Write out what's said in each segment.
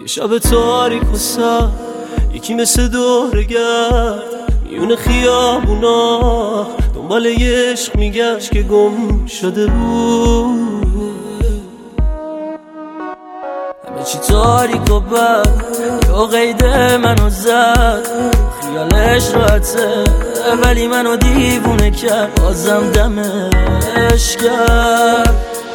یه شب تاریک و سر، یکی مثل دورگرد میون خیابونا دنبال یه عشق میگشت که گم شده بود. همه چی تاریک و بد، یا قید منو زد، خیالش راحته ولی منو دیوونه کرد، بازم دمش کرد.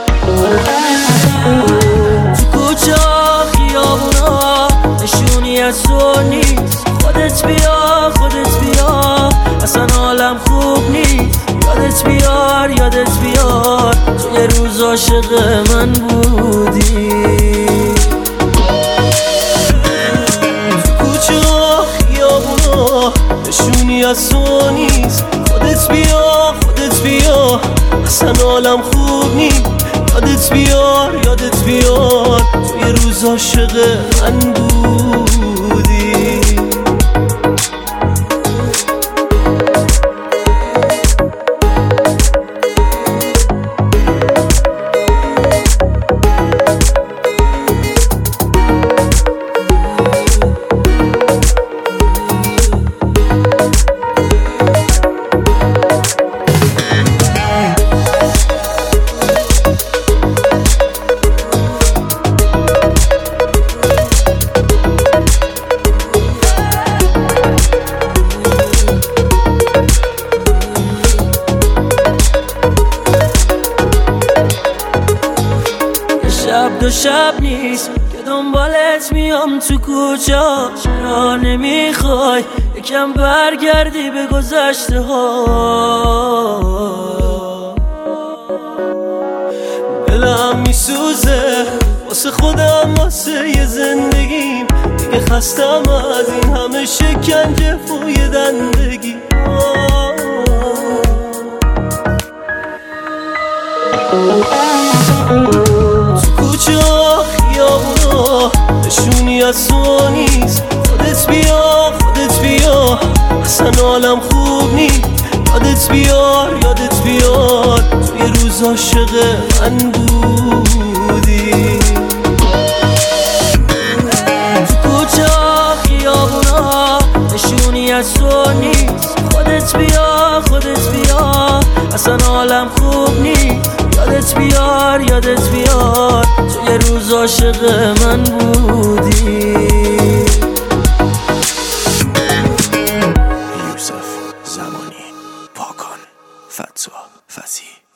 تو کوچه ها خیابونا نشونی از تو نیست، خودت بیا خودت بیا، اصلا حالم خوب نیست. یادت بیار یادت بیار، تو یه روز عاشق من بودی. تو کوچه ها خیابونا نشونی از تو نیست، خودت بیا خودت بیا، اصلا حالم خوب نیست. یادت بیار یادت بیار، تو یه روز عاشق من بودی. شب دو شب نیست که دنبالت میام تو کوچه، چرا نمیخوای یکم برگردی به گذشته ها؟ دلم میسوزه واسه خودم واسه یه زندگیم، دیگه خستم از این همه شکنجه و یه دندگی. کوچه ها خیابونا نشونی از تو نیست، خودت بیا خودت بیا، اصلا حالم خوب نیست. یادت بیار یادت بیار، تو یه روز عاشق من بودی. تو کوچه ها خیابونا نشونی از تو نیست، خودت بیا خودت بیا، اصلا حالم خوب نیست. یادت بیار یادت بیار، تو یه روز عاشق من بودی. یوسف زمانی، پاکان، فتوح، فسی.